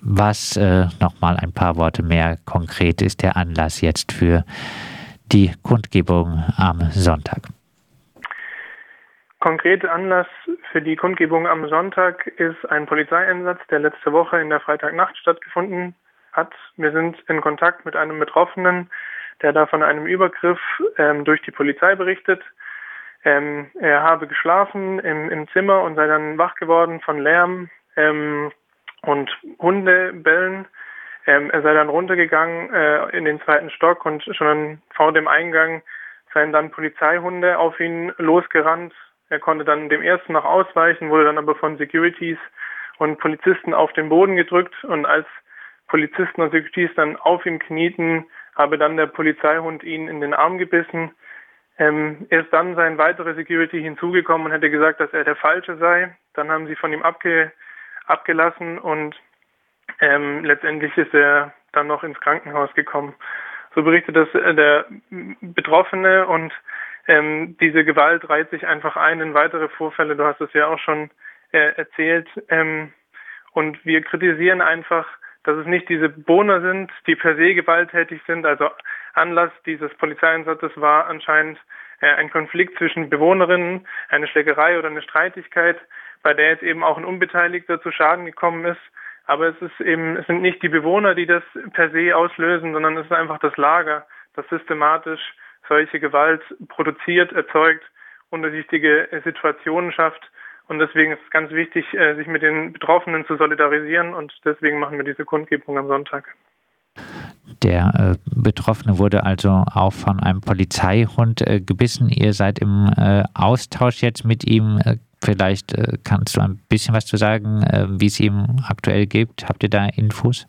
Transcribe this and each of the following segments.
Was nochmal ein paar Worte mehr konkret ist der Anlass jetzt für die Kundgebung am Sonntag? Konkreter Anlass für die Kundgebung am Sonntag ist ein Polizeieinsatz, der letzte Woche in der Freitagnacht stattgefunden hat. Wir sind in Kontakt mit einem Betroffenen, der da von einem Übergriff durch die Polizei berichtet. Er habe geschlafen im Zimmer und sei dann wach geworden von Lärm und Hundebellen. Er sei dann runtergegangen in den 2. Stock und schon vor dem Eingang seien dann Polizeihunde auf ihn losgerannt. Er konnte dann dem ersten noch ausweichen, wurde dann aber von Securities und Polizisten auf den Boden gedrückt, und als Polizisten und Securities dann auf ihm knieten, habe dann der Polizeihund ihn in den Arm gebissen. Erst dann sei ein weiterer Security hinzugekommen und hätte gesagt, dass er der Falsche sei. Dann haben sie von ihm abgelassen und letztendlich ist er dann noch ins Krankenhaus gekommen. So berichtet das der Betroffene, und diese Gewalt reiht sich einfach ein in weitere Vorfälle. Du hast es ja auch schon erzählt. Und wir kritisieren einfach, dass es nicht diese Bewohner sind, die per se gewalttätig sind. Also Anlass dieses Polizeieinsatzes war anscheinend ein Konflikt zwischen Bewohnerinnen, eine Schlägerei oder eine Streitigkeit, bei der jetzt eben auch ein Unbeteiligter zu Schaden gekommen ist. Aber es sind nicht die Bewohner, die das per se auslösen, sondern es ist einfach das Lager, das systematisch solche Gewalt produziert, erzeugt, undurchsichtige Situationen schafft. Und deswegen ist es ganz wichtig, sich mit den Betroffenen zu solidarisieren, und deswegen machen wir diese Kundgebung am Sonntag. Der Betroffene wurde also auch von einem Polizeihund gebissen. Ihr seid im Austausch jetzt mit ihm. Vielleicht kannst du ein bisschen was zu sagen, wie es ihm aktuell geht. Habt ihr da Infos?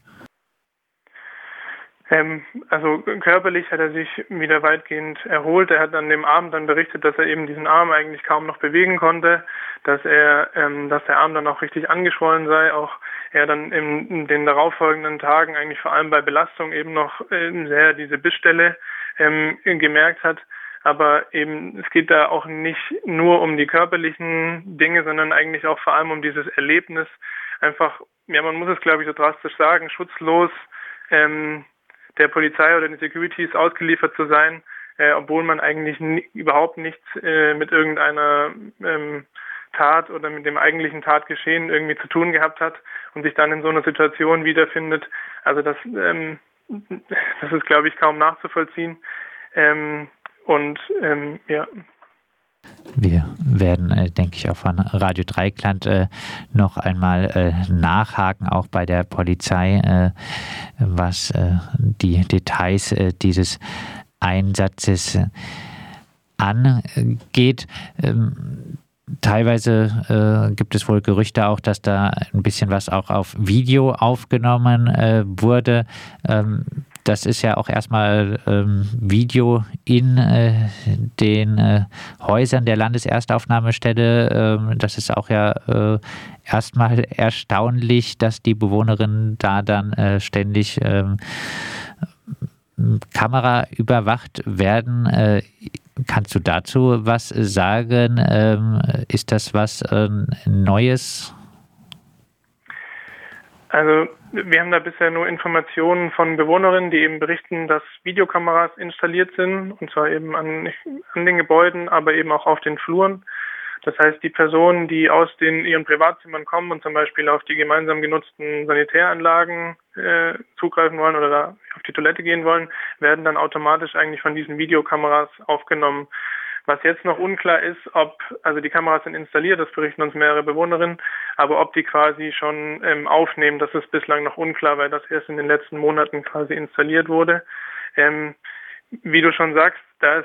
Also körperlich hat er sich wieder weitgehend erholt. Er hat an dem Abend dann berichtet, dass er eben diesen Arm eigentlich kaum noch bewegen konnte, dass der Arm dann auch richtig angeschwollen sei. Auch er dann in den darauffolgenden Tagen eigentlich vor allem bei Belastung eben noch sehr diese Bissstelle gemerkt hat. Aber eben, es geht da auch nicht nur um die körperlichen Dinge, sondern eigentlich auch vor allem um dieses Erlebnis. Einfach, ja, man muss es, glaube ich, so drastisch sagen, schutzlos der Polizei oder den Securities ausgeliefert zu sein, obwohl man eigentlich überhaupt nichts mit irgendeiner Tat oder mit dem eigentlichen Tatgeschehen irgendwie zu tun gehabt hat und sich dann in so einer Situation wiederfindet. Also das ist, glaube ich, kaum nachzuvollziehen. Ja. Wir werden, denke ich, auch von Radio Dreieckland noch einmal nachhaken, auch bei der Polizei, was die Details dieses Einsatzes angeht. Teilweise gibt es wohl Gerüchte auch, dass da ein bisschen was auch auf Video aufgenommen wurde. Das ist ja auch erstmal Video in den Häusern der Landeserstaufnahmestelle. Das ist auch ja erstmal erstaunlich, dass die Bewohnerinnen da dann ständig Kamera überwacht werden. Kannst du dazu was sagen? Ist das was Neues? Also wir haben da bisher nur Informationen von Bewohnerinnen, die eben berichten, dass Videokameras installiert sind, und zwar eben an den Gebäuden, aber eben auch auf den Fluren. Das heißt, die Personen, die aus ihren Privatzimmern kommen und zum Beispiel auf die gemeinsam genutzten Sanitäranlagen zugreifen wollen oder da auf die Toilette gehen wollen, werden dann automatisch eigentlich von diesen Videokameras aufgenommen. Was jetzt noch unklar ist, also die Kameras sind installiert, das berichten uns mehrere Bewohnerinnen, aber ob die quasi schon aufnehmen, das ist bislang noch unklar, weil das erst in den letzten Monaten quasi installiert wurde. Wie du schon sagst,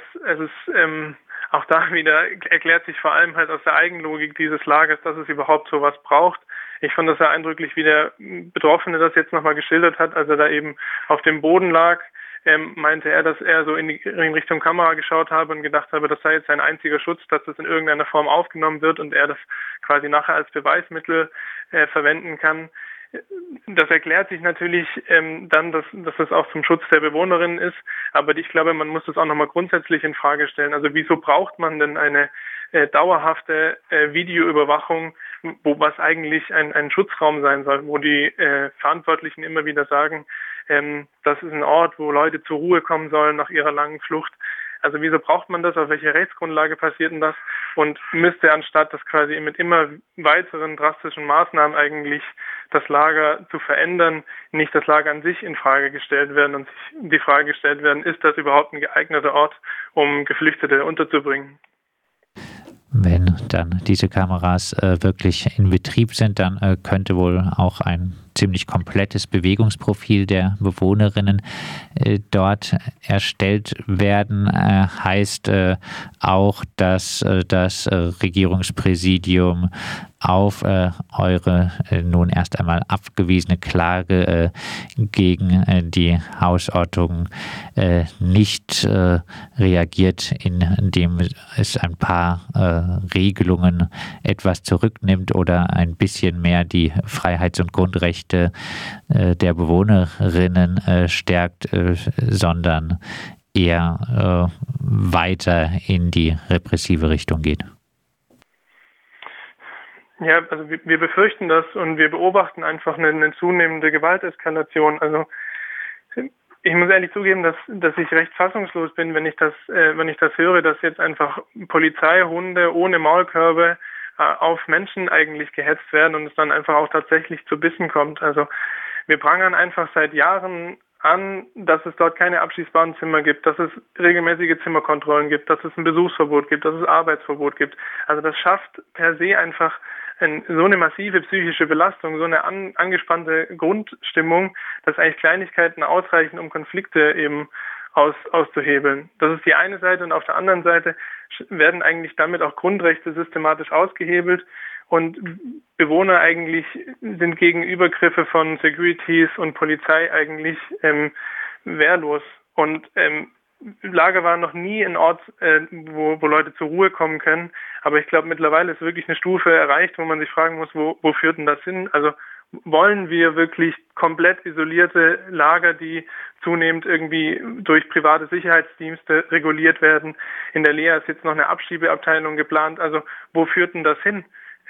auch da wieder erklärt sich vor allem halt aus der Eigenlogik dieses Lagers, dass es überhaupt sowas braucht. Ich fand das sehr eindrücklich, wie der Betroffene das jetzt nochmal geschildert hat, als er da eben auf dem Boden lag. Meinte er, dass er so in Richtung Kamera geschaut habe und gedacht habe, das sei jetzt sein einziger Schutz, dass das in irgendeiner Form aufgenommen wird und er das quasi nachher als Beweismittel verwenden kann. Das erklärt sich natürlich dann, dass das auch zum Schutz der Bewohnerin ist, aber ich glaube, man muss das auch nochmal grundsätzlich in Frage stellen. Also wieso braucht man denn eine dauerhafte Videoüberwachung was eigentlich ein Schutzraum sein soll, wo die Verantwortlichen immer wieder sagen, das ist ein Ort, wo Leute zur Ruhe kommen sollen nach ihrer langen Flucht. Also wieso braucht man das? Auf welcher Rechtsgrundlage passiert denn das? Und müsste anstatt das quasi mit immer weiteren drastischen Maßnahmen eigentlich das Lager zu verändern, nicht das Lager an sich in Frage gestellt werden und sich die Frage gestellt werden, ist das überhaupt ein geeigneter Ort, um Geflüchtete unterzubringen? Wenn dann diese Kameras wirklich in Betrieb sind, dann könnte wohl auch ein ziemlich komplettes Bewegungsprofil der Bewohnerinnen dort erstellt werden. Heißt auch, dass das Regierungspräsidium auf eure nun erst einmal abgewiesene Klage gegen die Hausordnung nicht reagiert, indem es ein paar Regelungen etwas zurücknimmt oder ein bisschen mehr die Freiheits- und Grundrechte der Bewohnerinnen stärkt, sondern eher weiter in die repressive Richtung geht. Ja, also wir befürchten das und wir beobachten einfach eine zunehmende Gewalteskalation. Also ich muss ehrlich zugeben, dass ich recht fassungslos bin, wenn ich das höre, dass jetzt einfach Polizeihunde ohne Maulkörbe auf Menschen eigentlich gehetzt werden und es dann einfach auch tatsächlich zu Bissen kommt. Also wir prangern einfach seit Jahren an, dass es dort keine abschließbaren Zimmer gibt, dass es regelmäßige Zimmerkontrollen gibt, dass es ein Besuchsverbot gibt, dass es Arbeitsverbot gibt. Also das schafft per se einfach so eine massive psychische Belastung, so eine angespannte Grundstimmung, dass eigentlich Kleinigkeiten ausreichen, um Konflikte eben auszuhebeln. Das ist die eine Seite und auf der anderen Seite werden eigentlich damit auch Grundrechte systematisch ausgehebelt und Bewohner eigentlich sind gegen Übergriffe von Securities und Polizei eigentlich wehrlos. Und Lager war noch nie ein Ort, wo Leute zur Ruhe kommen können. Aber ich glaube, mittlerweile ist wirklich eine Stufe erreicht, wo man sich fragen muss, wo führt denn das hin? Also wollen wir wirklich komplett isolierte Lager, die zunehmend irgendwie durch private Sicherheitsdienste reguliert werden? In der Lea ist jetzt noch eine Abschiebeabteilung geplant. Also wo führt denn das hin?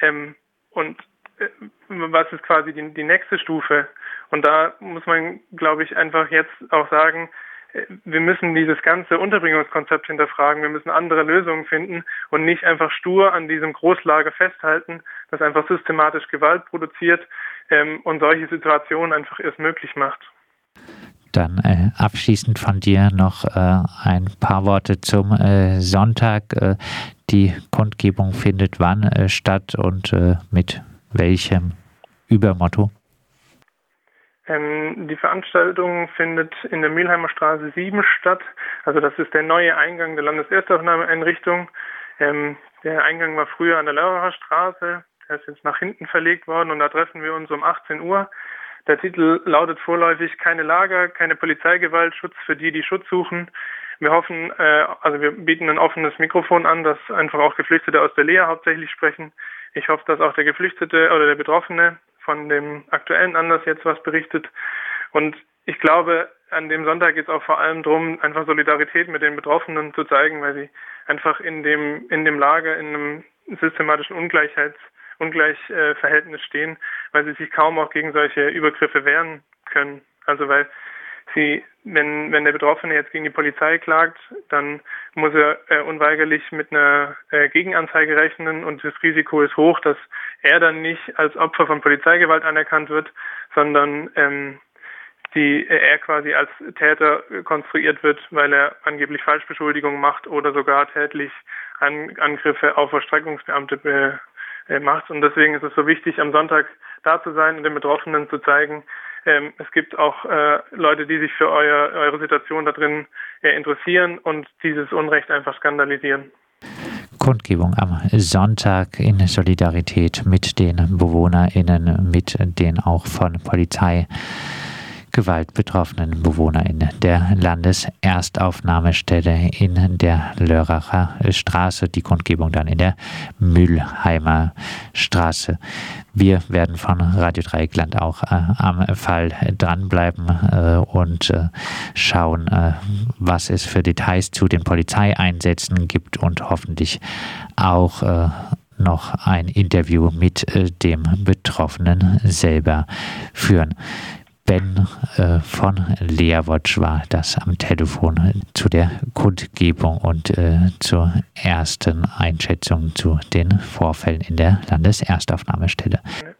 Was ist quasi die nächste Stufe? Und da muss man, glaube ich, einfach jetzt auch sagen, wir müssen dieses ganze Unterbringungskonzept hinterfragen, wir müssen andere Lösungen finden und nicht einfach stur an diesem Großlager festhalten, das einfach systematisch Gewalt produziert und solche Situationen einfach erst möglich macht. Dann abschließend von dir noch ein paar Worte zum Sonntag. Die Kundgebung findet wann statt und mit welchem Übermotto? Die Veranstaltung findet in der Mülheimer Straße 7 statt. Also das ist der neue Eingang der Landeserstaufnahmeeinrichtung. Der Eingang war früher an der Lörracher Straße. Der ist jetzt nach hinten verlegt worden und da treffen wir uns um 18 Uhr. Der Titel lautet vorläufig „Keine Lager, keine Polizeigewalt, Schutz für die, die Schutz suchen". Wir hoffen, wir bieten ein offenes Mikrofon an, dass einfach auch Geflüchtete aus der Lea hauptsächlich sprechen. Ich hoffe, dass auch der Geflüchtete oder der Betroffene von dem aktuellen Anlass jetzt was berichtet. Und ich glaube, an dem Sonntag geht es auch vor allem darum, einfach Solidarität mit den Betroffenen zu zeigen, weil sie einfach in dem Lager in einem systematischen Ungleichverhältnis stehen, weil sie sich kaum auch gegen solche Übergriffe wehren können. Also weil wenn der Betroffene jetzt gegen die Polizei klagt, dann muss er unweigerlich mit einer Gegenanzeige rechnen und das Risiko ist hoch, dass er dann nicht als Opfer von Polizeigewalt anerkannt wird, sondern er quasi als Täter konstruiert wird, weil er angeblich Falschbeschuldigungen macht oder sogar tätlich Angriffe auf Vollstreckungsbeamte macht. Und deswegen ist es so wichtig, am Sonntag da zu sein und den Betroffenen zu zeigen, es gibt auch Leute, die sich für eure Situation da drin interessieren und dieses Unrecht einfach skandalisieren. Kundgebung am Sonntag in Solidarität mit den BewohnerInnen, mit den auch von Polizeigewalt betroffenen BewohnerInnen der Landeserstaufnahmestelle in der Lörracher Straße. Die Kundgebung dann in der Mülheimer Straße. Wir werden von Radio Dreieckland auch am Fall dranbleiben und schauen, was es für Details zu den Polizeieinsätzen gibt und hoffentlich auch noch ein Interview mit dem Betroffenen selber führen. Ben von Leawatch war das am Telefon zu der Kundgebung und zur ersten Einschätzung zu den Vorfällen in der Landeserstaufnahmestelle.